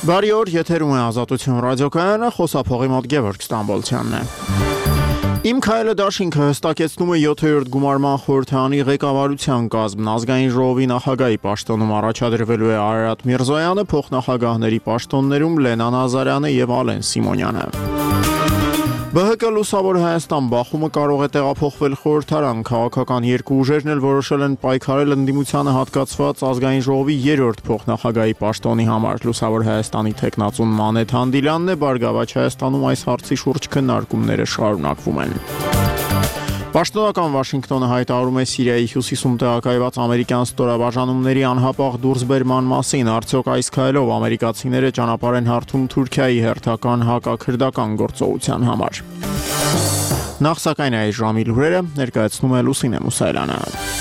Բարի օր, եթերում է Ազատություն ռադիոկայանը, խոսափողի մոտ Գևորգ Ստամբոլցյանն է։ Իմ քայլը դաշինքը հստակեցնում է 7-րդ գումարման խորհրդարանի ղեկավարության կազմն, ազգային ժողովի նախագահի պաշտոնում առաջադրվելու է Արարատ Միրզոյանը, փոխնախագահների պաշտոններում Լենա Նազարյանը եւ Ալեն Սիմոնյանը։ ԲՀԿ Լուսավոր Հայաստան բախումը կարող է տեղափոխվել խորհրդարան, քաղաքական երկու ուժերն էլ որոշել են պայքարել ընդդիմությանը հատկացված ազգային ժողովի 3-րդ փոխնախագահի պաշտոնի համար։ Լուսավոր Հայաստանի թեկնածուն Մանեթ Հանդիլյանն է, Բարգավաճ Հայաստանում այս հարցի շուրջ քննարկումները շարունակվում են։ Պաշտոնական Վաշինգտոնը հայտարարում է Սիրիայի հյուսիսում տեղակայված ամերիկյան ստորաբաժանումների անհապաղ դուրսբերման մասին, արդյոք այս քայլով ամերիկացիները ճանապարհ են հարթում Թուրքիայի հերթական հակաքրդական գործողության համար։ Նախ սակայն այս ժամի լուրերը ներկայացնում է Լուսինե Մուսայելյանը։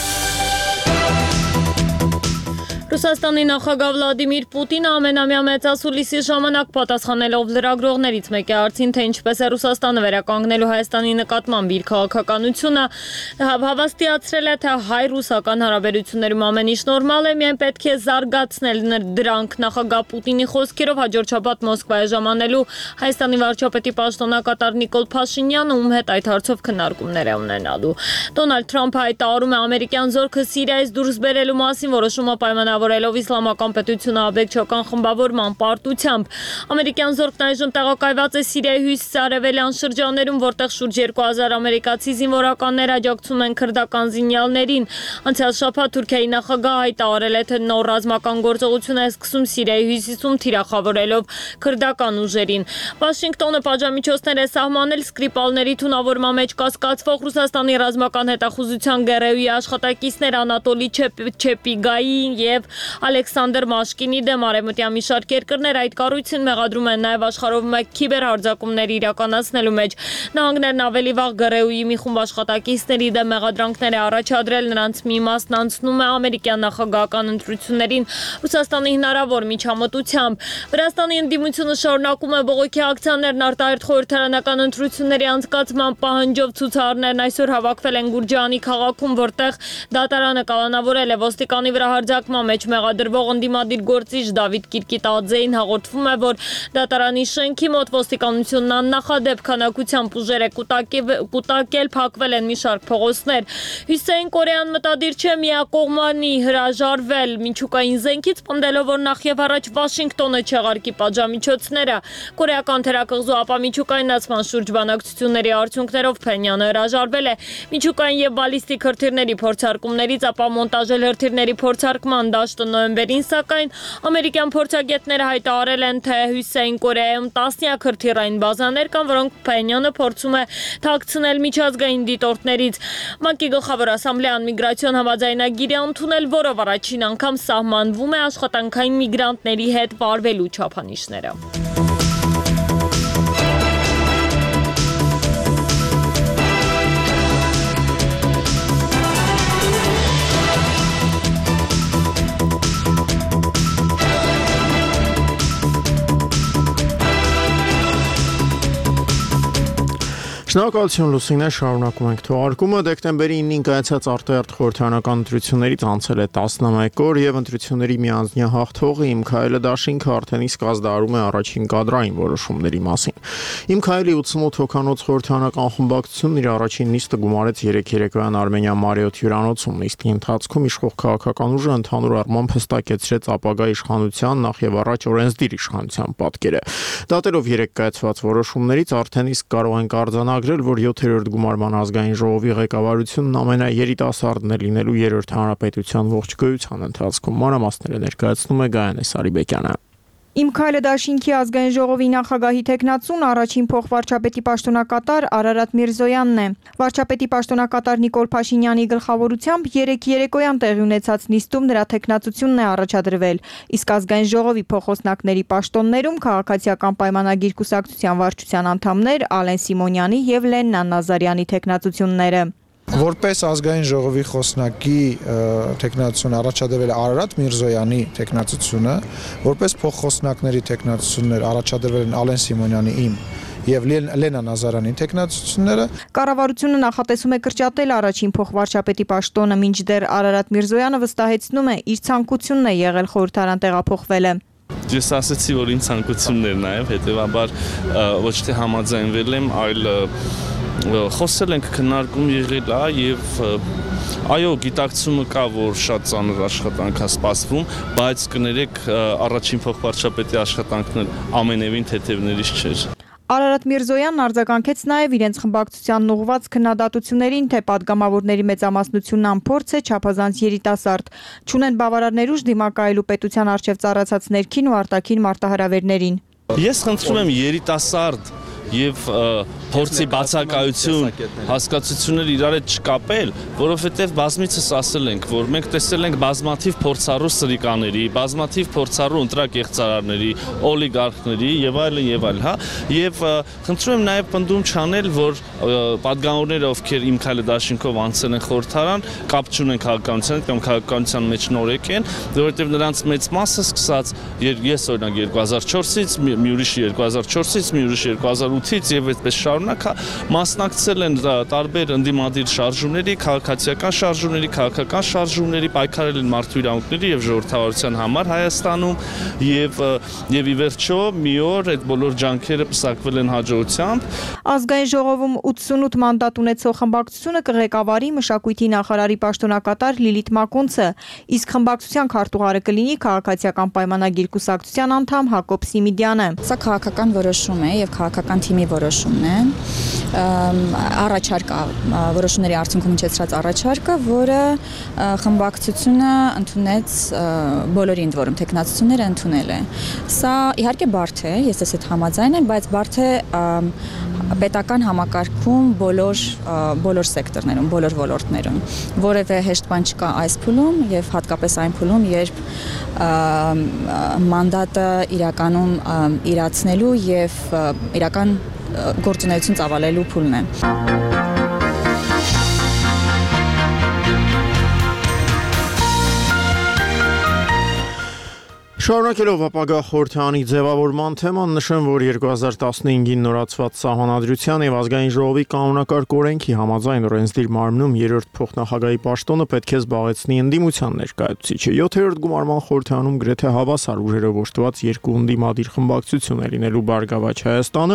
Ռուսաստանի նախագահ Վլադիմիր Պուտինը ամենամյա մեծասուլիսի ժամանակ պատասխանելով լրագրողներից մեկի հարցին, թե ինչպես է Ռուսաստանը վերականգնելու Հայաստանի նկատմամբ իր քաղաքականությունը, հավաստիացրել է, թե հայ-ռուսական հարաբերություններում ամեն ինչ նորմալ է, միայն պետք է զարգացնել դրանք։ Նախագահ Պուտինի խոսքերով հաջորդ շաբաթ Մոսկվա է ժամանելու Հայաստանի վարչապետի պաշտոնակատար Նիկոլ Փաշինյանը, ում հետ այդ հարցով քննարկումներ է ունենալու։ Դոնալդ Թրամփը հայտարարում է ամերիկյան զորքը Սիրիայից դուրս բերելու մասին, որոշումը պայմանավորելով իսլամական պետությունը աբեկչական խմբավորման պարտությամբ։ Ամերիկյան զորքն այժմ տեղակայված է Սիրիայի հյուսիսարևելյան շրջաններում, որտեղ շուրջ 2000 ամերիկացի զինվորականներ աջակցում են քրդական զինյալներին։ Անցյալ շաբաթ Թուրքիայի նախագահը հայտարարել է, թե նոր ռազմական գործողություն է սկսում Սիրիայի հյուսիսում, թիրախավորելով քրդական ուժերին։ Վաշինգտոնը պատժամիջոցներ է սահմանել Սկրիպալների թունավորման մեջ կասկածվող Ռուսաստանի ռազմական հետախուզության գերեուի աշխատակիցներ Անատոլի Չեպիգայի եւ Ալեքսանդր Մաշկինի դեմ արևմտյան մի շարք երկրներ այդ կառույցին մեղադրում են նաև աշխարհով մեկ քիբերհարձակումներ իրականացնելու մեջ։ Նահանգներն ավելի վաղ գերեուի մի խումբ աշխատակիցների դեմ մեղադրանքներ է առաջադրել, նրանց մի մասն անցնում է ամերիկյան նախագահական ընտրություններին Ռուսաստանի հնարավոր միջամտությամբ։ Վրաստանի ընդդիմությունը շարունակում է բողոքի ակցիաներն արտահերթ խորհրդարանական ընտրությունների անցկացման պահանջով։ Ցուցարարներն այսօր հավաքվել են Գուրջանի քաղաքում, որտեղ դատարանը կալանավորել է ոստիկանի վրա հարձակման մեջ մեղադրվող ընդդիմադիր գործիչ Դավիթ Կիրկիտաձեին հաղորդվում է, որ դատարանի շենքի մոտ ոստիկանությունն աննախադեպ քանակությամբ ուժեր է կուտակել, փակվել են մի շարք փողոցներ։ Հյուսիսային Կորեան մտադիր չէ միակողմանի հրաժարվել միջուկային զենքից, պնդելով, որ նախ եւ առաջ Վաշինգտոնը չեղարկի պատժամիջոցները։ Կորեական թերակղզու ապամիջուկայնացման շուրջ բանակցությունների արդյունքներով Փենյանը հրաժարվել է միջուկային եւ բալիստիկ հրթիռների փորձարկումներից, ապա մոնտաժել հրթիռների փորձարկման դաշտը նոյեմբերին, սակայն ամերիկյան փորձագետները հայտարարել են, թե Հյուսիսային Կորեայում տասնյակ հրթիռային բազաներ կան, որոնք Փենյանը փորձում է թաքցնել միջազգային դիտորդներից։ ՄԱԿ-ի գլխավոր ասամբլեան միգրացիոն համաձայնագիր է ընդունել, որով առաջին անգամ սահմանվում է աշխատանքային միգրանտների հետ վարվելու չափանիշները։ Շնորհակալություն Լուսինե, շարունակում ենք թողարկումը։ Դեկտեմբերի 9-ին կայացած արտահերթ խորհրդարանական ընտրություններից անցել է 11 օր եւ ընտրությունների միանձնյա հաղթողը Իմ քայլը դաշինքը արդեն իսկ ազդարարում է առաջին կադրային որոշումների մասին։ Իմ քայլի 88 հոգանոց խորհրդարանական խմբակցությունն իր առաջին նիստը գումարեց 3 երեկոյան Արմենիա Մարիոթ հյուրանոցում։ Նիստի ընթացքում իշխող քաղաքական ուժը ընդհանուր առմամբ հստակեցրեց ապագա իշխանության, նախ եւ առաջ օրենսդիր իշխանության պատկերը։ Դատելով 3 կայացված որոշումներից արդեն իսկ կարող ենք արձանագրել, որ 7-րդ գումարման ազգային ժողովի ղեկավարությունն ամենաերիտասարդն է լինելու երրորդ հանրապետության ողջ գոյության ընթացքում։ Մանրամասները ներկայացնում է Գայանե Սարիբեկյանը։ Իմ քայլը դաշինքի ազգային ժողովի նախագահի թեկնածուն առաջին փոխվարչապետի պաշտոնակատար Արարատ Միրզոյանն է։ Վարչապետի պաշտոնակատար Նիկոլ Փաշինյանի գլխավորությամբ 3 երեկոյան տեղի ունեցած նիստում նրա թեկնածությունն է առաջադրվել, իսկ ազգային ժողովի փոխոսնակների պաշտոններում քաղաքացիական պայմանագիր կուսակցության վարչության անդամներ Ալեն Սիմոնյանի եւ Լենա Նազարյանի թեկնածությունները։ Որպես ազգային ժողովի խոսնակի թեկնածություն առաջադրվել է Արարատ Միրզոյանի թեկնածությունը, որպես փոխխոսնակների թեկնածություններ առաջադրվել են Ալեն Սիմոնյանի իմ եւ Լենա Նազարյանի թեկնածությունները։ Կառավարությունը նախատեսում է կրճատել առաջին փոխվարչապետի պաշտոնը, մինչդեռ Արարատ Միրզոյանը վստահեցնում է, իր ցանկությունն է եղել խորհրդարան տեղափոխվելը։ Ես ասացի, որ ինձ ցանկություններն նաև հետևաբար ոչ թե համաձայնվել եմ, այլ խոսել ենք, քննարկում եղել է եւ այո, գիտակցումը կա, որ շատ ծանր աշխատանք է սպասվում, բայց կներեք, առաջին փոխվարչապետի աշխատանքն ամենևին թեթևներից չէր։ Արարատ Միրզոյանն արձագանքեց նաև իրենց խմբակցությանն ուղղված քննադատություններին, թե падգամավորների մեծամասնությունն անփորձ է, չափազանց երիտասարդ, չունեն բավարար ներուժ դիմակայելու պետության առջև ծառացած ներքին ու արտաքին մարտահրավերներին։ Ես խնդրում եմ երիտասարդ եւ փորձի բացակայություն հասկացություններ իրար հետ չկապել, որովհետեւ բազմիցս ասել ենք, որ մենք տեսել ենք բազմաթիվ փորձառու սրիկաների, բազմաթիվ փորձառու ընտրակեղծարարների, օլիգարխների եւ այլն, հա, եւ խնդրում եմ նաեւ պնդում չանել, որ падգամավորները, ովքեր իմ քայլը դաշինքով անցել են խորհրդարան, կապ չունեն քաղաքականության հետ կամ քաղաքականության մեջ նորեկ են, որովհետեւ նրանց մեծ մասը սկսած ես օրինակ 2004-ից, մի ուրիշը 2004-ից, մի ուրիշը 2008-ից եւ այդպես շարունակ մասնակցել են տարբեր ընդդիմադիր շարժումների, քաղաքացիական շարժումների, քաղաքական շարժումների, պայքարել են մարդու իրավունքների եւ ժողովրդավարության համար Հայաստանում եւ ի վերջո մի օր այդ բոլոր ջանքերը պսակվել են հաջողությամբ։ Ազգային ժողովում 88 մանդատ ունեցող խմբակցությունը կղեկավարի մշակույթի նախարարի պաշտոնակատար Լիլիթ Մակունցը, իսկ խմբակցության քարտուղարը կլինի քաղաքացիական պայմանագիր կուսակցության անդամ Հակոբ Սիմիդյանը։ Սա քաղաքական որոշում է եւ քաղաքական թիմի որոշումն է։ Առաջարկը որոշումների արդյունքում հնչեցրած առաջարկը, որը խմբակցությունը ընդունեց բոլորի ընդ որում տեխնացությունները ընդունել է։ Սա իհարկե բարդ է, ես ես հետ համաձայն եմ, բայց բարդ է պետական համակարգում բոլոր սեկտորներում, բոլոր ոլորտներում, որևէ հեշտ բան չկա այս փուլում եւ հատկապես այն փուլում, երբ մանդատը իրականում իրացնելու եւ իրական գործունեություն ծավալելու փուլն է։ Շարունակելով ապագա խորհրդարանի ձևավորման թեման, նշեմ, որ 2015-ին նորացված Սահմանադրության եւ Ազգային ժողովի կանոնակարգ օրենքի համաձայն օրենսդիր մարմնում երրորդ փոխնախագահի պաշտոնը պետք է զբաղեցնի ընդդիմության ներկայացուցիչը։ 7-րդ գումարման խորհրդարանում գրեթե հավասար ուժերով օժտված երկու ընդդիմադիր խմբակցություն է լինելու Բարգավաճ Հայաստանը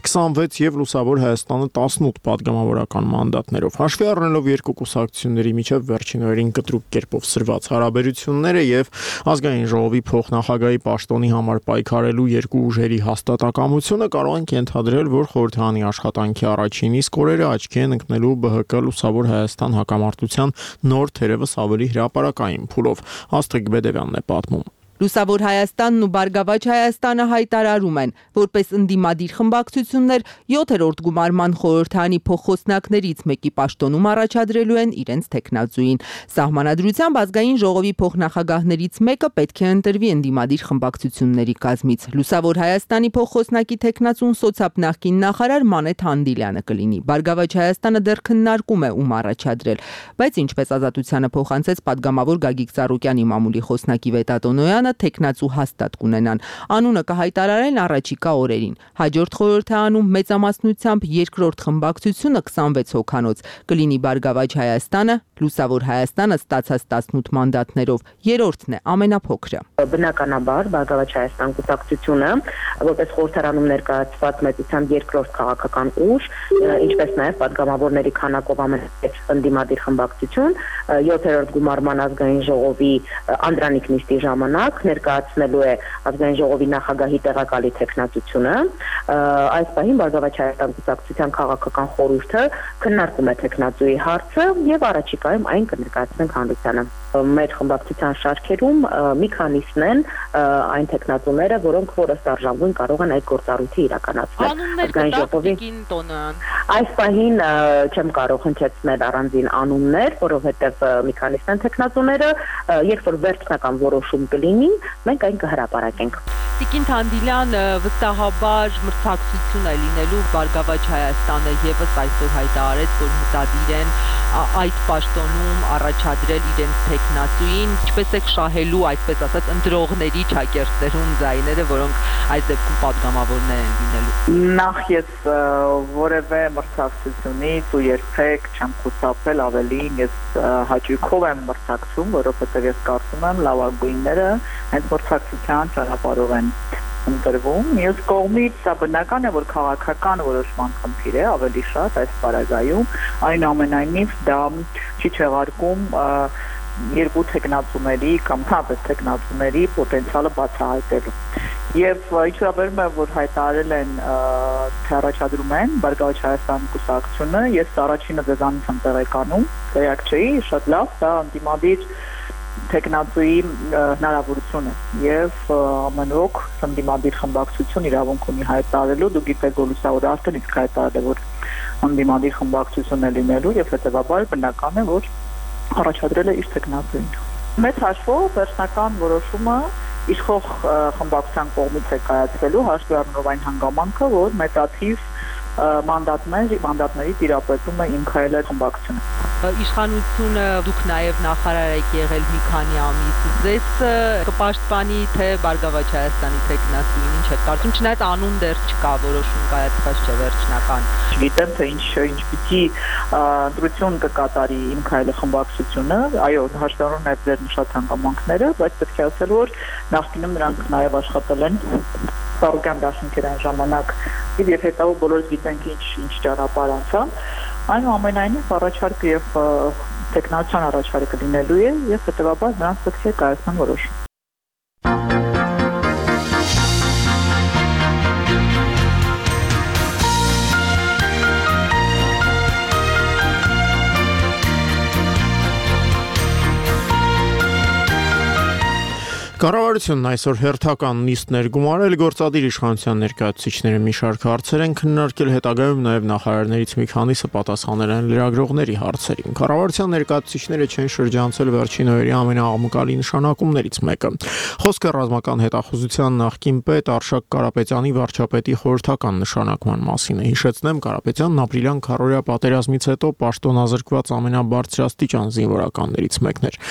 26 եւ Լուսավոր Հայաստանը 18 падգամավորական մանդատներով։ Հաշվի առնելով երկու կուսակցությունների միջև վերջին օրերին կտրուկ կերպով սրված հարաբերությունները եւ Ազգային ժողովի նախագահի պաշտոնի համար պայքարելու երկու ուժերի հաստատակամությունը կարող ենք ենթադրել, որ խորհրդարանի աշխատանքի առաջին իսկ օրերը աչքի են ընկնելու ԲՀԿ Լուսավոր Հայաստան հակամարտության նոր թերևս ավելի հրապարակային փուլով։ Աստղիկ Բեդևյանն է պատմում։ Լուսավոր Հայաստանն ու Բարգավաճ Հայաստանը հայտարարում են, որպես ընդդիմադիր խմբակցություններ 7-րդ գումարման խորհրդարանի փոխխոսնակներից մեկի պաշտոնում առաջադրելու են իրենց տեխնացուին։ Սահմանադրությամբ Ազգային ժողովի փոխնախագահներից մեկը պետք է ընտրվի ընդդիմադիր խմբակցությունների կազմից։ Լուսավոր Հայաստանի փոխխոսնակի տեխնացուն սոցապ նախկին նախարար Մանեթ Հանդիլյանը կլինի։ Բարգավաճ Հայաստանը դեռ քննարկում է ում առաջադրել, բայց ինչպես Ազատությանը փոխանցեց падգամավոր Գագիկ Ծառուկյանի մամուլի խոսնակի Վետատոնոյանը տեխնացու հաստատ կունենան։ Անունը կհայտարարեն առաջիկա օրերին։ Հաջորդ խորհրդարանում մեծամասնությամբ երկրորդ խմբակցությունը 26 հոգանոց կլինի Բարգավաճ Հայաստանը, Լուսավոր Հայաստանը ստացած 18 մանդատներով երրորդն է, ամենափոքրը։ Բնականաբար Բարգավաճ Հայաստան կուսակցությունը, որպես խորհրդարանում ներկայացված մեծությամբ երկրորդ քաղաքական ուժ, ինչպես նաև падգամավորների քանակով ամենամեծ ընդդիմադիր խմբակցություն, 7-րդ գումարման ազգային ժողովի անդրանիկ նիստի ժամանակ ներկայացնելու է ազգային ժողովի նախագահի տեղակալի տեխնացությունը։ Այս պահին Բարգավաճ Հայաստան կուսակցության քաղաքական խորհուրդը քննարկում է տեխնացուի հարցը եւ առաջիկայում այն կներկայացնենք հանրությանը։ Մեր խմբակցության շարքերում մի քանիսն են այն տեխնացուները, որոնք որս արժանվում կարող են այդ գործառույթը իրականացնել։ Ազգային ժողովի այս պահին չեմ կարող հնչեցնել առանձին անուններ, որովհետեւ մի քանիսն են տեխնացուները, երբ որ վերջնական որոշում կլինի, մենք այն կհրապարակենք։ Տիկին Թանդիլյան, վստահաբար մրցակցություն է լինելու Բարգավաճ Հայաստանը եւս այսօր հայտարարեց, որ մտադիր են այդ պաշտոնում առաջադրել իրենց տեխնացուին, ինչպես է շահելու, այսպես ասած, ընտրողների ճակերտներում ձայները, որոնք այս դեպքում падգամավորներ են լինելու։ Նախ ես որևէ մրցակցությունից ու երբեք չեմ խուսափել, ավելին ես հաճույքով եմ մրցակցում, որովհետև ես կարծում եմ լավագույնները հենց մրցակցության ճանապարհով են ընտրվում։ Մյուս կողմից սա բնական է, որ քաղաքական որոշման խնդիր է ավելի շատ այս պարագայում, այնուամենայնիվ դա չի չեղարկում երկու տեխնացուների կամ հավես տեխնացուների պոտենցիալը բացահայտելու։ Եվ ինչու է որ հայտարարել են թե առաջադրում են Բարգավաճ Հայաստանի կուսակցությունը, ես առաջինը ձեզանից եմ տեղեկանում, տեղյակ չէի, շատ լավ, դա ընդդիմադիր տեխնացուի հնարավորություն է եւ ամեն ոք ընդդիմադիր խմբակցություն իրավունք ունի հայտարարելու, դու գիտես որ լուսավորը արդեն իսկ հայտարարել որ ընդդիմադիր խմբակցություն է լինելու եւ հետեւաբար բնական է որ առաջադրել է իր տեխնացուին։ Մեծ հաշվով վերջնական որոշումը իշխող խմբակցության կողմից է կայացվելու հաշվի առնելով այն հանգամանքը, որ մեծաթիվ մանդատների տիրապետում է Իմ քայլը խմբակցությունը։ Իշխանությունը դուք նաև նախարար եք եղել մի քանի ամիս, ձեզ կպաշտպանի թե Բարգավաճ Հայաստանի տեխնացուին, ինչ է կարծում, չնայած անուն դեռ չկա, որոշում կայացված չէ վերջնական։ Չգիտեմ թե ինչ պիտի ընտրություն կկատարի Իմ քայլը խմբակցությունը, այո, հաշվառում նաև ձեր նշած հանգամանքները, բայց պետք է ասել, որ նախկինում նրանք նաև աշխատել են Սարոկյան դաշինքերային ժամանակ եւ հետո բոլորս գիտենք ինչ ճանապարհ անցան, այնուամենայնիվ առաջարկը եւ տեխնացիան առաջարկը լինելու է եւ հետեւաբար նրանց պետք է կայացնեն որոշում։ Կառավարությունն այսօր հերթական նիստներ գումարել գործադիր իշխանության ներկայացուցիչները մի շարք հարցեր են քննարկել, հետագայում նաև նախարարներից մի քանիսը պատասխանել են լրագրողների հարցերին։ Կառավարության ներկայացուցիչները չեն շրջանցել վերջին օրերի ամենաաղմկալի նշանակումներից մեկը։ Խոսքը ռազմական հետախուզության նախկին պետ Արշակ Կարապետյանի վարչապետի խորհրդական նշանակման մասին է։ Հիշեցնեմ, Կարապետյանն ապրիլյան քարոզիա պատերազմից հետո պաշտոնազրկված ամենաբարձրաստիճան զինվորականներից մեկն էր։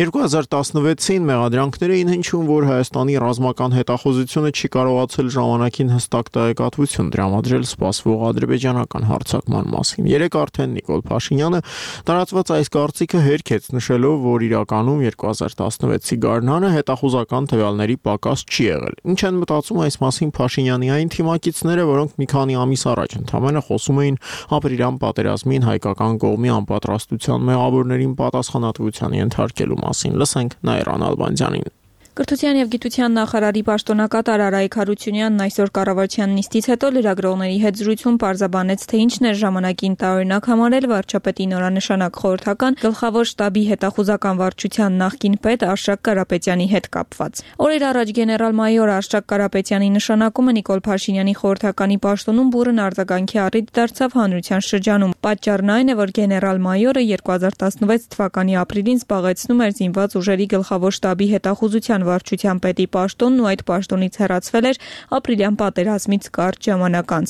2016-ին մեղադրանքներ էին հնչում, որ Հայաստանի ռազմական հետախուզությունը չի կարողացել ժամանակին հստակ տեղեկատվություն տրամադրել սպասվող ադրբեջանական հարձակման մասին։ Երեկ արդեն Նիկոլ Փաշինյանը տարածված այս կարծիքը հերքեց, նշելով, որ իրականում 2016-ի գարնանը հետախուզական տվյալների պակաս չի եղել։ Ինչ են մտածում այս մասին Փաշինյանի այն թիմակիցները, որոնք մի քանի ամիս առաջ ընդամենը խոսում էին ապրիլյան պատերազմին հայկական կողմի անպատրաստության մեղավորներին պատասխանատվության ենթարկելու մասին։ Լսենք Նաիրան Ալբանդյանին։ Կրթության եւ գիտության նախարարի պաշտոնակատար Արայիկ Հարությունյանն այսօր կառավարության նիստից հետո լրագրողների հետ զրույցում պարզաբանեց, թե ինչն էր ժամանակին տարօրինակ համարել վարչապետի նորանշանակ խորհրդական գլխավոր շտաբի հետախուզական վարչության նախկին պետ Արշակ Կարապետյանի հետ կապված։ Օրեր առաջ գեներալ-մայոր Արշակ Կարապետյանի նշանակումը Նիկոլ Փաշինյանի խորհրդականի պաշտոնում բուրըն արձագանքի առիթ դարձավ հանրության շրջանում։ Պատճառն այն է, որ գեներալ-մայորը 2016 թվականի ապրիլին զբաղեցնում էր զինված ուժերի գլխավոր շտաբի հետախուզության վարչության պետի պաշտոնն ու այդ պաշտոնից հեռացվել էր ապրիլյան պատերազմից կարճ ժամանակ անց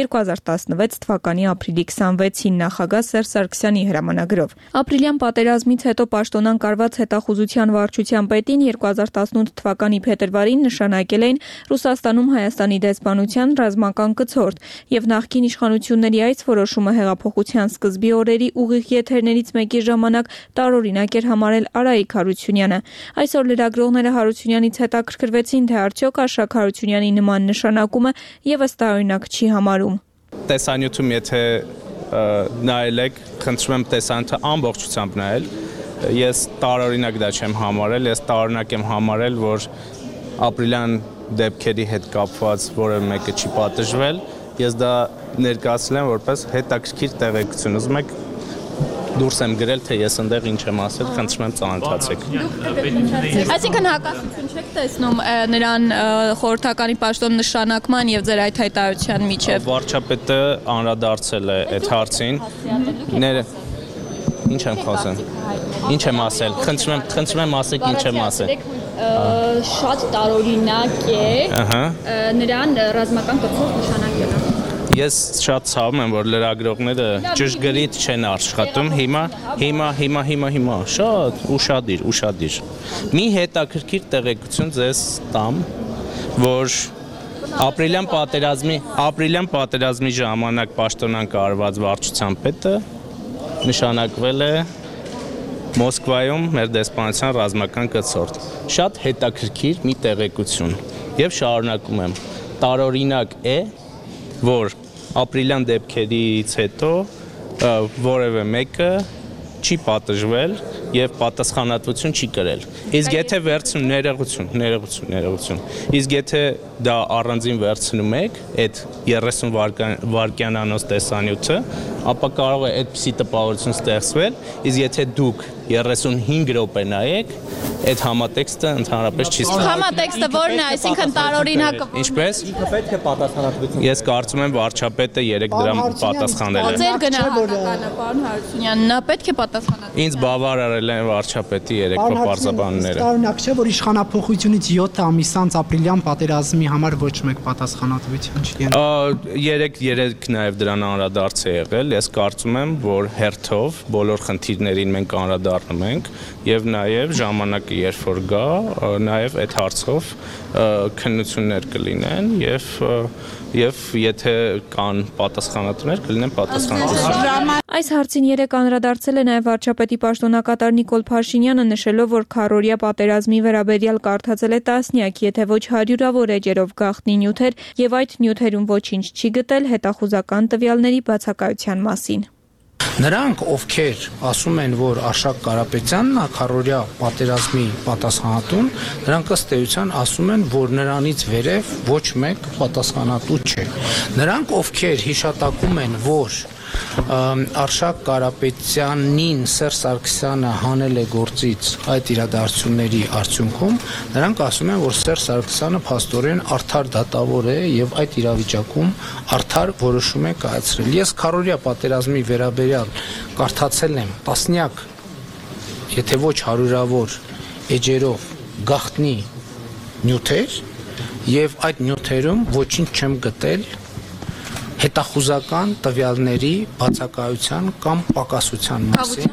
2016 թվականի ապրիլի 26-ին նախագահ Սերժ Սարգսյանի հրամանագրով։ Ապրիլյան պատերազմից հետո պաշտոնանկարված հետախուզության վարչության պետին 2018 թվականի փետրվարին նշանակել էին Ռուսաստանում Հայաստանի դեսպանության ռազմական կցորդ եւ նախկին իշխանությունների այս որոշումը հեղափոխության սկզբի օրերի ուղիղ եթերներից մեկի ժամանակ տարօրինակ էր համարել Արայիկ Հարությունյանը։ Այսօր լրագրողները Հարությունյանից հետաքրքրվեցին, թե արդյոք Արշակ Հարությունյանի նման նշանակումը եւս տարօրինակ չի համարում։ Տեսանյութում եթե նայել եք, խնդրում եմ տեսանյութը ամբողջությամբ նայել։ Ես տարօրինակ դա չեմ համարել, ես տարօրինակ եմ համարել, որ ապրիլյան դեպքերի հետ կապված որևէ մեկը չի պատժվել։ Ես դա ներկայացրել եմ որպես հետաքրքիր տեղեկություն։ Ուզում եք դուրս եմ գրել, թե ես այնտեղ ինչ եմ ասել, խնդրում եմ ծանոթացեք։ Այսինքն հակասություն չեք տեսնում նրան խորհրդականի պաշտոն նշանակման եւ ձեր այդ հայտարարության միջեւ։ Վարչապետը անդրադարձել է այդ հարցին։ Ինչ եմ խոսում։ Ինչ եմ ասել։ Խնդրում եմ ասեք ինչ եմ ասել։ շատ տարօրինակ է նրան ռազմական կրթող նշանակելը։ Ես շատ ցավում եմ, որ լրագրողները ճշգրիտ չեն աշխատում։ Հիմա շատ ուշադիր։ Մի հետաքրքիր տեղեկություն ձեզ տամ, որ ապրիլյան պատերազմի ժամանակ պաշտոնանկ արված վարչության պետը նշանակվել է Մոսկվայում մեր դեսպանության ռազմական կցորդ։ Շատ հետաքրքիր մի տեղեկություն։ Եվ շարունակում եմ։ Տարօրինակ է, որ ապրիլյան դեպքերից հետո որևէ մեկը չի պատժվել եւ պատասխանատվություն չի կրել։ Իսկ եթե ներողություն։ Իսկ եթե դա առանձին վերցնում եք այդ 30 վայրկյանանոց տեսանյութը, ապա կարող է այդպիսի տպավորություն ստեղծվել, իսկ եթե դուք 35 րոպե նայեք, այդ համատեքստը ընդհանրապես չի ստացվում։ Համատեքստը որն է, այսինքն տարօրինակ։ Ինչպես։ Պետք է պատասխանատվություն։ Ես կարծում եմ վարչապետը 3 դրամ պատասխանել է։ Ձեր գնահատականը, պարոն Հարությունյան, նա պետք է պատասխանատվություն։ Ինձ բավարարել են վարչապետի 3 պարզաբանները։ Տարօրինակ չէ, որ իշխանափոխությունից 7 ամիս անց ապրիլյան պատերազմի համար ոչ մեկ պատասխանատվություն չի եղել։ 3 նաև դրան անդրադարձ է եղել։ Ես կարծում եմ, որ հերթով բոլոր խնդիրներին մենք անդրադառնում ենք եւ նաև ժամանակը երբ որ գա, նաև այդ հարցով քննություններ կլինեն եւ եթե կան պատասխանատուներ, կլինեն պատասխանատուներ։ Այս հարցին երեք անդրադարձել է նաև վարչապետի պաշտոնակատար Նիկոլ Փաշինյանը, նշելով, որ քառօրյա պատերազմի վերաբերյալ կարդացել է տասնյակ, եթե ոչ հարյուրավոր էջերով գաղտնի նյութեր եւ այդ նյութերում ոչինչ չի գտել հետախուզական տվյալների բացակայության մասին։ Նրանք, ովքեր ասում են, որ Արշակ Կարապետյանն է քառօրյա պատերազմի պատասխանատուն, նրանք ըստ էության ասում են, որ նրանից վերև ոչ մեկ պատասխանատու չէ։ Նրանք, ովքեր հիշատակում են, որ Արշակ Կարապետյանին Սերժ Սարգսյանը հանել է գործից այդ իրադարձությունների արդյունքում, նրանք ասում են, որ Սերժ Սարգսյանը փաստորեն արդար դատավոր է եւ այդ իրավիճակում արդար որոշում է կայացրել։ Ես քառօրյա պատերազմի վերաբերյալ կարդացել եմ տասնյակ, եթե ոչ հարյուրավոր էջերով գաղտնի նյութեր եւ այդ նյութերում ոչինչ չեմ գտել հետախուզական տվյալների բացակայության կամ պակասության մասին։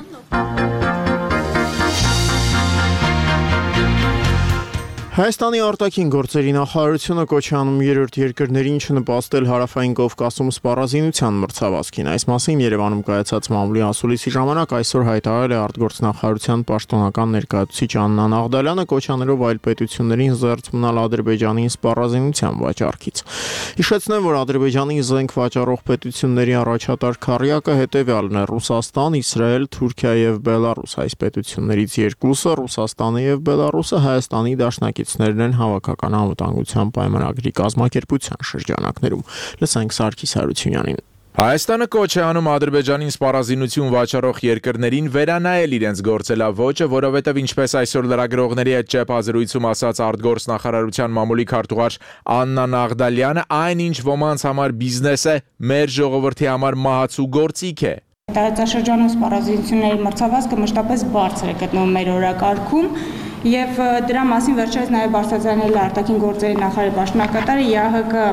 Հայաստանի արտաքին գործերի նախարարությունը կոչ է անում երրորդ երկրներին չնպաստել հարավային Կովկասում սպառազինության մրցավազքին։ Այս մասին Երևանում կայացած մամուլի ասուլիսի ժամանակ այսօր հայտարարել է արտգործնախարարության պաշտոնական ներկայացուցիչ Աննա Նաղդալյանը, կոչ անելով այլ պետություններին զերծ մնալ Ադրբեջանին սպառազինության վաճառքից։ Հիշեցնեմ, որ Ադրբեջանի զենք վաճառող պետությունների առաջատար քառյակը հետևյալն է՝ Ռուսաստան, Իսրայել, Թուրքիա եւ Բելարուս։ Այս պետություններից երկուսը՝ Ռուսաստանը եւ Բելարուսը, Հայաստանի դաշնակիցներն են հավաքական անվտանգության պայմանագրի կազմակերպության շրջանակներում։ Լսենք Սարգիս Հարությունյանին։ Հայաստանը կոչ է անում Ադրբեջանին սպառազինություն վաճառող երկրներին վերանայել իրենց գործելավոճը, որովհետև ինչպես այսօր լրագրողների հետ ճեպազրույցում ասաց արտգործնախարարության մամուլի քարտուղար Աննա Նաղդալյանը, այնինչ ոմանց համար բիզնես է, մեր ժողովրդի համար մահացու գործիք է։ Տարածաշրջանում սպառազինությունների մրցավազքը մշտապես բարձր է գտնվում մեր օրակարգում եւ դրա մասին վերջերս նաեւ բարձրացնել է արտաքին գործերի նախարարի պաշտոնակատարը ՀՀԿ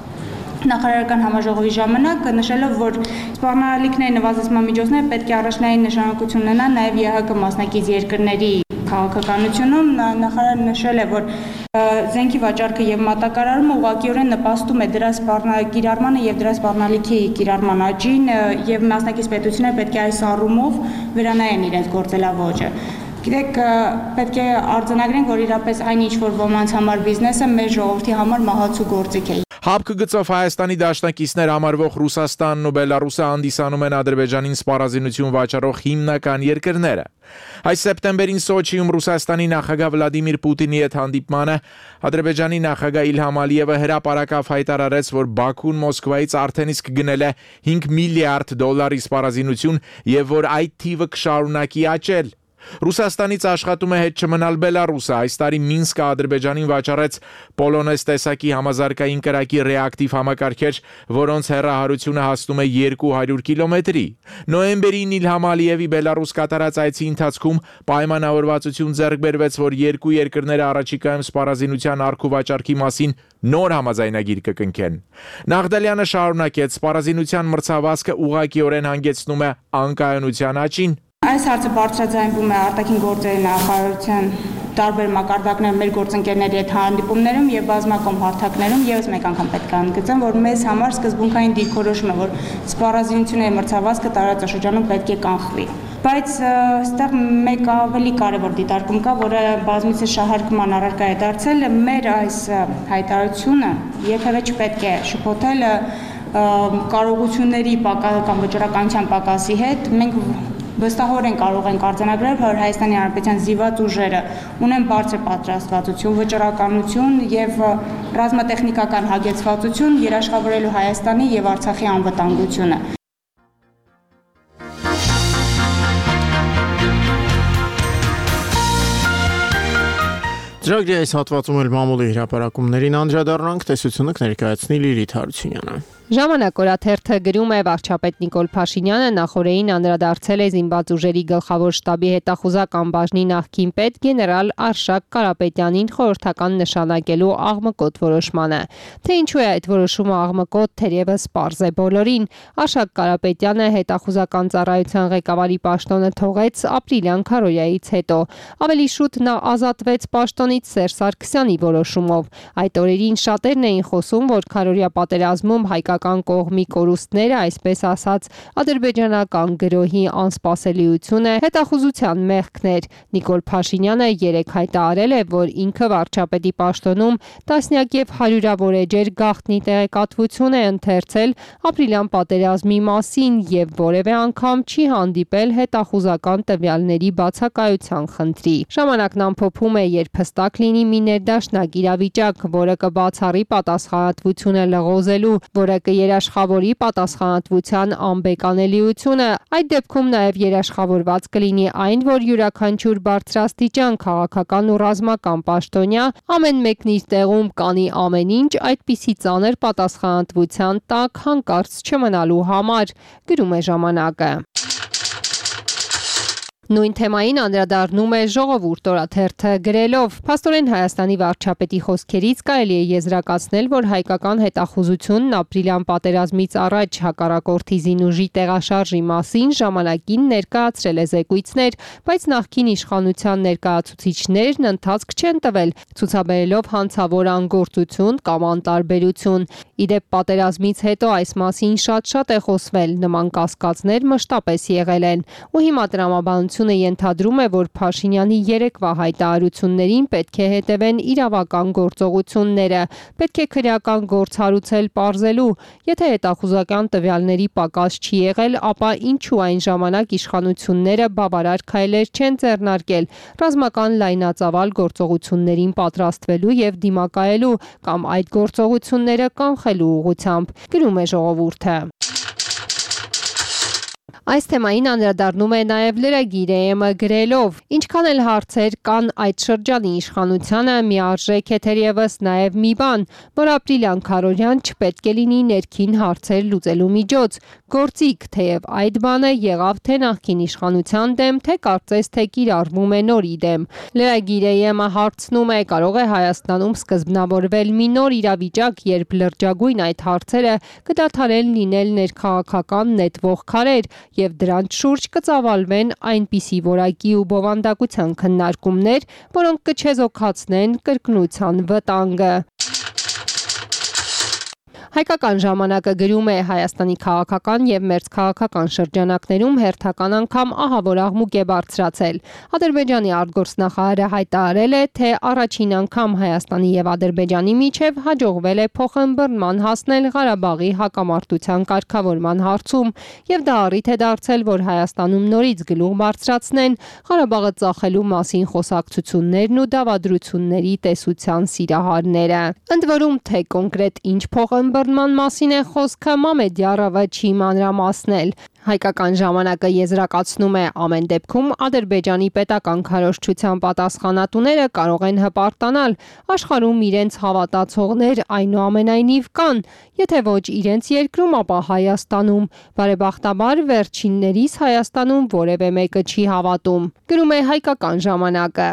նախարարական համաժողովի ժամանակ, նշելով, որ սպառնալիքների նվազեցման միջոցները պետք է առաջնային նշանակություն ունենան նաեւ ՀՀԿ մասնակից երկրների քաղաքականությունում։ Նախարարը նշել է, որ զենքի վաճառքը եւ մատակարարումը ուղղակիորեն նպաստում է դրա կիրառմանը եւ դրա սպառնալիքի կիրառման աճին եւ մասնակից պետությունները պետք է այս առումով վերանայեն իրենց գործելավոճը։ Գիտեք, պետք է արձանագրենք, որ իրապես այն ինչ որ ոմանց համար բիզնեսը մեր ժողովրդի համար մահացու գործիք է։ Հապկ գծով Հայաստանի դաշնակիցներ համարվող Ռուսաստանն ու Բելարուսը հանդիսանում են Ադրբեջանին սպառազինություն վաճառող հիմնական երկրները։ Այս սեպտեմբերին Սոչիում Ռուսաստանի նախագահ Վլադիմիր Պուտինի հետ հանդիպմանը Ադրբեջանի նախագահ Իլհամ Ալիևը հրապարակավ հայտարարեց, որ Բաքուն Մոսկվայից արդեն իսկ գնել է $5 միլիարդ սպառազինություն եւ որ այդ թիվը կշարունակի աճել։ Ռուսաստանից աշխատում է հետ չմնալ Բելարուսը, այս տարի Մինսկը Ադրբեջանին վաճառեց Պոլոնես տեսակի համազարգային կրակի ռեակտիվ համակարգեր, որոնց հեռահարությունը հասնում է 200 կիլոմետրի։ Նոյեմբերին Իլհամ Ալիևի Բելարուս կատարած այցի ընթացքում պայմանավորվածություն ձեռք բերվեց, որ երկու երկրները առաջիկայում սպառազինության առք ու վաճառքի մասին նոր համաձայնագիր կկնքեն։ Նաղդալյանը շարունակեց, սպառազինության մրցավազքը ուղղակիորեն հանգեցնում է անկայունության աճին։ Այս հարցը բարձրաձայնվում է արտաքին գործերի նախարարության տարբեր մակարդակներում մեր գործընկերների հետ հանդիպումներում եւ բազմակողմ հարթակներում եւս մեկ անգամ պետք է ընդգծեմ, որ մեզ համար սկզբունքային դիրքորոշում է, որ սպառազինությունների մրցավազքը տարածաշրջանում պետք է կանխվի։ Բայց այստեղ մեկ ավելի կարևոր դիտարկում կա, որը բազմիցս շահարկման առարկա է դարձել, մեր այս հայտարարությունը երբևէ չպետք է շփոթել կարողությունների կամ վճռականության պակասի հետ։ Մենք վստահորեն կարող ենք արձանագրել, որ Հայաստանի Հանրապետության զինված ուժերը ունեն բարձր պատրաստվածություն, վճռականություն եւ ռազմատեխնիկական հագեցվածություն երաշխավորելու Հայաստանի եւ Արցախի անվտանգությունը։ Ծրագրի այս հատվածում էլ մամուլի հրապարակումներին անդրադառնանք, տեսությունը կներկայացնի Լիլիթ Հարությունյանը։ Ժամանակ օրաթերթը գրում է վարչապետ Նիկոլ Փաշինյանը նախորդին անդրադարձել է զինված ուժերի գլխավոր շտաբի հետախուզական բաժնի նախկին պետ գեներալ Արշակ Կարապետյանին խորհրդական նշանակելու աղմկոտ որոշմանը։ Թե ինչու է այդ որոշումը աղմկոտ, թերևս պարզ է բոլորին։ Արշակ Կարապետյանը հետախուզական ծառայության ղեկավարի պաշտոնը թողեց ապրիլյան քարոզայից հետո։ Ավելի շուտ նա ազատվեց պաշտոնից Սերժ Սարգսյանի որոշումով։ Այդ օրերին շատերն էին խոսում, որ քարոզյա պատերազմում հայկական կողմի կորուստները, այսպես ասած, ադրբեջանական գրոհի անսպասելիությունը հետախուզության մեղքն էր։ Նիկոլ Փաշինյանը երեկ հայտարարել է, որ ինքը վարչապետի պաշտոնում տասնյակ եւ հարյուրավոր էջեր գաղտնի տեղեկատվություն է ընթերցել ապրիլյան պատերազմի մասին եւ որևէ անգամ չի հանդիպել հետախուզական տվյալների բացակայության խնդրի։ Ժամանակն ամփոփում է, երբ հստակ լինի մի ներդաշնակ իրավիճակ, որը կբացառի պատասխանատվությունը լղոզելու, որը կերաշխավորի պատասխանատվության անբեկանելիությունը, այդ դեպքում նաև երաշխավորված կլինի այն, որ յուրաքանչյուր բարձրաստիճան քաղաքական ու ռազմական պաշտոնյա ամեն մեկն իր տեղում կանի ամեն ինչ այդպիսի ծանր պատասխանատվության տակ հանկարծ չմնալու համար, գրում է ժամանակը։ Նույն թեմային անդրադառնում է Ժողովուրդ օրաթերթը գրելով. Փաստորեն Հայաստանի վարչապետի խոսքերից կարելի է եզրակացնել, որ հայկական հետախուզությունն ապրիլյան պատերազմից առաջ հակառակորդի զինուժի տեղաշարժի մասին ժամանակին ներկայացրել է զեկույցներ, բայց նախկին իշխանության ներկայացուցիչներն ընթացք չեն տվել, ցուցաբերելով հանցավոր անգործություն կամ անտարբերություն։ Իդեպ պատերազմից հետո այս մասին շատ է խոսվել, նման կասկածներ մշտապես եղել են, ու հիմա տրամաբանությունը ենթադրում է, որ Փաշինյանի երեկվա հայտարարություններին պետք է հետևեն իրավական գործողությունները, պետք է քրեական գործ հարուցել պարզելու, եթե հետախուզական տվյալների պակաս չի եղել, ապա ինչու այն ժամանակ իշխանությունները բավարար քայլեր չեն ձեռնարկել ռազմական լայնածավալ գործողություններին պատրաստվելու եւ դիմակայելու կամ այդ գործողությունները կանխելու ուղղությամբ, գրում է Ժողովուրդը։ Այս թեմային անդրադառնում է նաև լրագիր ԵՄ գրելով. Ինչքան էլ հարցեր կան այդ շրջանի իշխանությանը, միարժեք է թերևս նաև մի բան, որ ապրիլյան քարոզյան չպետք է լինի ներքին հարցեր լուծելու միջոց, գործիք, թեև այդ բանը եղավ թե նախկին իշխանության դեմ, թե կարծես թե կիրառվում է նորի դեմ։ Լրագիր ԵՄ հարցնում է, կարող է Հայաստանում սկզբնավորվել մի նոր իրավիճակ, երբ լրջագույն այդ հարցերը կդադարեն լինել ներքաղաքական նետվող քարեր եւ դրանց շուրջ կծավալվեն այնպիսի որակի ու բովանդակության քննարկումներ, որոնք կչեզոքացնեն կրկնության վտանգը։ Հայկական ժամանակը գրում է Հայաստանի քաղաքական եւ մերձքաղաքական շրջանակներում հերթական անգամ ահավոր աղմուկ է բարձրացել։ Ադրբեջանի արտգործնախարարը հայտարարել է, թե առաջին անգամ Հայաստանի եւ Ադրբեջանի միջև հաջողվել է փոխըմբռնման հասնել Ղարաբաղի հակամարտության կարգավորման հարցում եւ դա առիթ է դարձել, որ Հայաստանում նորից գլուխ բարձրացնեն Ղարաբաղը ծախելու մասին խոսակցություններն ու դավադրությունների տեսության սիրահարները։ Ընդ որում, թե կոնկրետ ինչ փոխըմբռնման վերաբռնման մասին է խոսքը, Մամեդյարովը չի մանրամասնել։ Հայկական ժամանակը եզրակացնում է, ամեն դեպքում Ադրբեջանի պետական քարոզչության պատասխանատուները կարող են հպարտանալ, աշխարհում իրենց հավատացողներ այնուամենայնիվ կան, եթե ոչ իրենց երկրում, ապա Հայաստանում։ Բարեբախտաբար վերջիններիս Հայաստանում որևէ մեկը չի հավատում, գրում է Հայկական ժամանակը։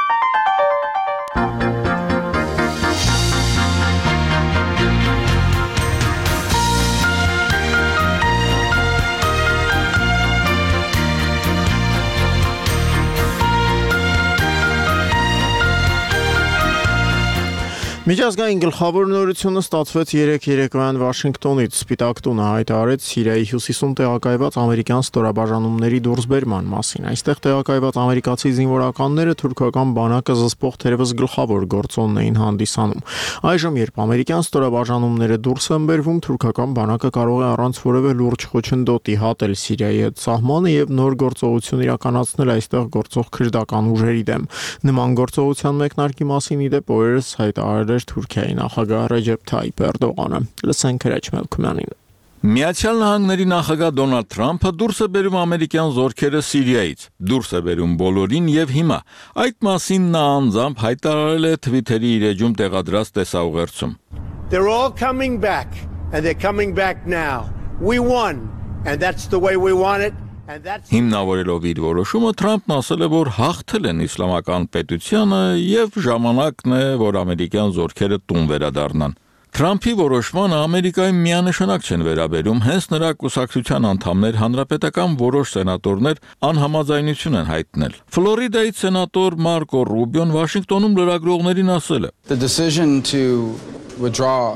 Միջազգային գլխավոր նորությունը ստացվեց 3 երեկոյան Վաշինգտոնից։ Սպիտակ տունը հայտարարեց Սիրիայի հյուսիսում տեղակայված ամերիկյան ստորաբաժանումների դուրսբերման մասին։ Այստեղ տեղակայված ամերիկացի զինվորականները թուրքական բանակը զսպող թերևս գլխավոր գործոնն էին հանդիսանում։ Այժմ, երբ ամերիկյան ստորաբաժանումները դուրս են բերվում, թուրքական բանակը կարող է առանց որևէ լուրջ խոչընդոտի հատել Սիրիայի հետ սահմանը եւ նոր գործողություն իրականացնել այստեղ գործող քրդական ուժերի դեմ։ Նման գործողության մեկնարկի մասին իդեպ օրերս հայտարարել Թուրքիայի նախագահ Ռեջեփ Թայիփ Էրդողանը։ Լսենք Հրաչ Մելքումյանին։ Միացյալ Նահանգների նախագահ Դոնալդ Թրամփը դուրս է բերում ամերիկյան զորքերը Սիրիայից, դուրս է բերում բոլորին եւ հիմա այդ մասին նա անձամբ հայտարարել է Twitter-ի իր էջում տեղադրած տեսաուղերձում. They're all coming back and they're coming back now. We won and that's the way we want it. Հիմնավորելով իր որոշումը Թրամփն ասել է, որ հաղթել են իսլամական պետությանը եւ ժամանակն է, որ ամերիկյան զորքերը տուն վերադառնան։ Թրամփի որոշմանը Ամերիկայում միանշանակ չեն վերաբերում, հենց նրա կուսակցության անդամներ հանրապետական որոշ սենատորներ անհամաձայնություն են հայտնել։ Ֆլորիդայից սենատոր Մարկո Ռուբիոն Վաշինգտոնում լրագրողներին ասել է. The decision to withdraw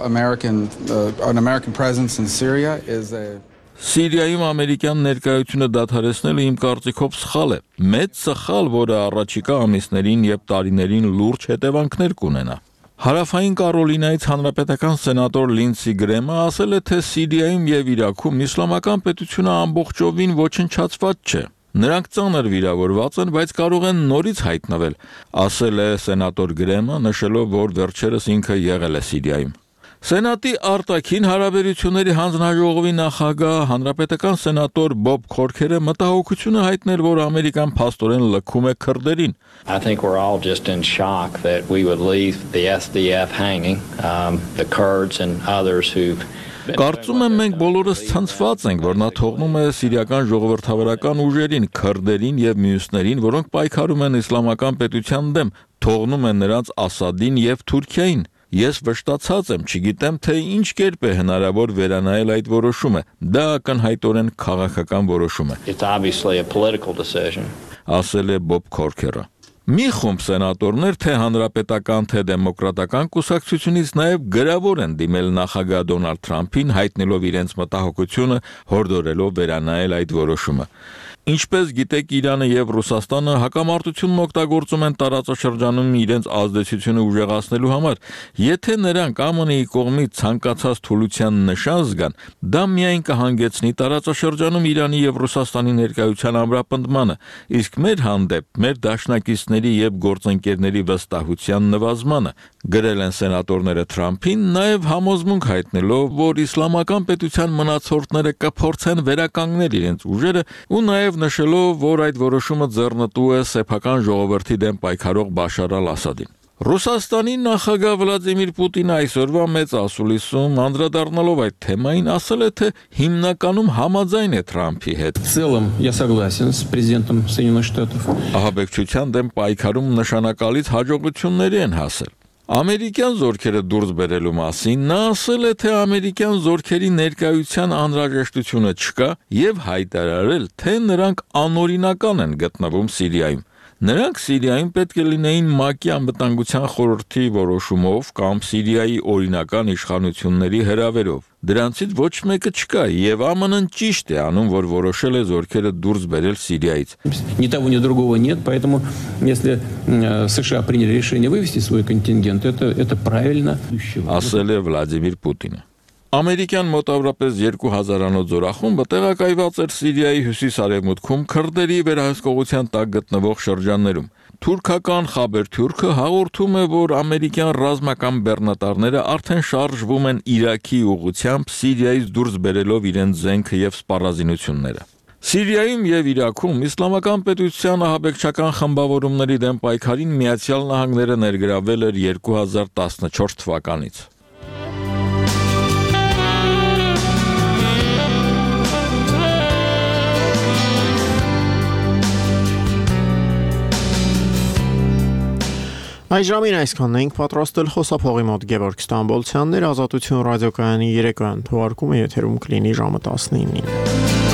an American presence in Syria is a Սիրիայում ամերիկյան ներկայությունը դադարեցնելը իմ կարծիքով սխալ է։ Մեծ սխալ, որը առաջիկա ամիսներին եւ տարիներին լուրջ հետևանքներ կունենա։ Հարավային Կարոլինայից հանրապետական սենատոր Լինսի Գրեմը ասել է, թե Սիրիայում եւ Իրաքում իսլամական պետությունը ամբողջովին ոչնչացված չէ։ Նրանք ծանր վիրավորված են, բայց կարող են նորից հայտնվել, ասել է սենատոր Գրեմը, նշելով, որ վերջերս ինքը եղել է Սիրիայում։ Սենատի արտաքին հարաբերությունների հանձնաժողովի նախագահ հանրապետական սենատոր Բոբ Քորքերը մտահոգություն է հայտնել, որ Ամերիկան փաստորեն լքում է քրդերին։ I think we're all just in shock that we would leave the SDF hanging, the Kurds and others who Կարծում եմ մենք բոլորս ցնցված ենք, որ նա թողնում է սիրիական ժողովրդավարական ուժերին, քրդերին եւ մյուսներին, որոնք պայքարում են իսլամական պետության դեմ, թողնում են նրանց Ասադին եւ Թուրքիային։ Ես վշտացած եմ, չգիտեմ, թե ինչ կերպ է հնարավոր վերանայել այդ որոշումը։ Դա ակնհայտորեն քաղաքական որոշում է։ It's obviously a political decision. Ասել է Բոբ Քորքերը։ Մի խումբ սենատորներ թե հանրապետական, թե դեմոկրատական կուսակցությունից նաև գրավոր են դիմել նախագահ Դոնալդ Թրամփին, հայտնելով իրենց մտահոգությունը, հորդորելով վերանայել այդ որոշումը։ Ինչպես գիտեք, Իրանը եւ Ռուսաստանը հակամարտությունն օգտագործում են տարածաշրջանում իրենց ազդեցությունը ուժեղացնելու համար։ Եթե նրանք ԱՄՆ-ի կողմից ցանկացած թուլության նշան զգան, դա միայն կհանգեցնի տարածաշրջանում Իրանի եւ Ռուսաստանի ներկայության ամրապնդմանը, իսկ մեր հանդեպ մեր դաշնակիցների եւ գործընկերների վստահության նվազմանը, գրել են սենատորները Թրամփին, նաեւ համոզմունք հայտնելով, որ իսլամական պետության մնացորդները կփորձեն վերականգնել իրենց ուժերը ու նաեւ նշելով, որ այդ որոշումը ձեռնտու է սեփական ժողովրդի դեմ պայքարող Բաշար al-Ասադին։ Ռուսաստանի նախագահ Վլադիմիր Պուտինը այսօրվա մեծ ասուլիսում անդրադառնալով այդ թեմային ասել է, թե հիմնականում համաձայն է Թրամփի հետ։ В целом я согласен с президентом Соединенных Штатов. Ահաբեկչության դեմ պայքարում նշանակալից հաջողությունների են հասել։ Ամերիկյան զորքերը դուրս բերելու մասին նա ասել է, թե ամերիկյան զորքերի ներկայության անհրաժեշտությունը չկա եւ հայտարարել, թե նրանք անօրինական են գտնվում Սիրիայում։ Նրանք Սիրիայում պետք է լինեին ՄԱԿ-ի անվտանգության խորհրդի որոշումով կամ Սիրիայի օրինական իշխանությունների հրավերով։ Դրանցից ոչ մեկը չկա եւ ԱՄՆ-ն ճիշտ է անում, որ որոշել է զորքերը դուրս բերել Սիրիայից։ Ни того, ни другого нет, поэтому если США приняли решение вывести свой контингент, это правильно. Ասել է Վլադիմիր Պուտինը։ Ամերիկյան մոտավորապես 2000-անոց զորախումբը տեղակայված էր Սիրիայի հյուսիս-արևմուտքում քրդերի վերահսկողության տակ գտնվող շրջաններում։ Թուրքական Խաբերթյուրքը հաղորդում է, որ ամերիկյան ռազմական բեռնատարները արդեն շարժվում են Իրաքի ուղղությամբ Սիրիայից դուրս բերելով իրենց զենքը եւ սպառազինությունները։ Սիրիայում եւ Իրաքում իսլամական պետության ահաբեկչական խմբավորումների դեմ պայքարին Միացյալ Նահանգները ներգրավել էր 2014 թվականից։ Այս ժամին այսքանն ենք պատրաստել խոսափողի մոտ Գևորգ Ստամբոլցյաններ Ազատություն ռադիոկայանի երեկոյան թողարկումը եթերում կլինի ժամը 19-ին։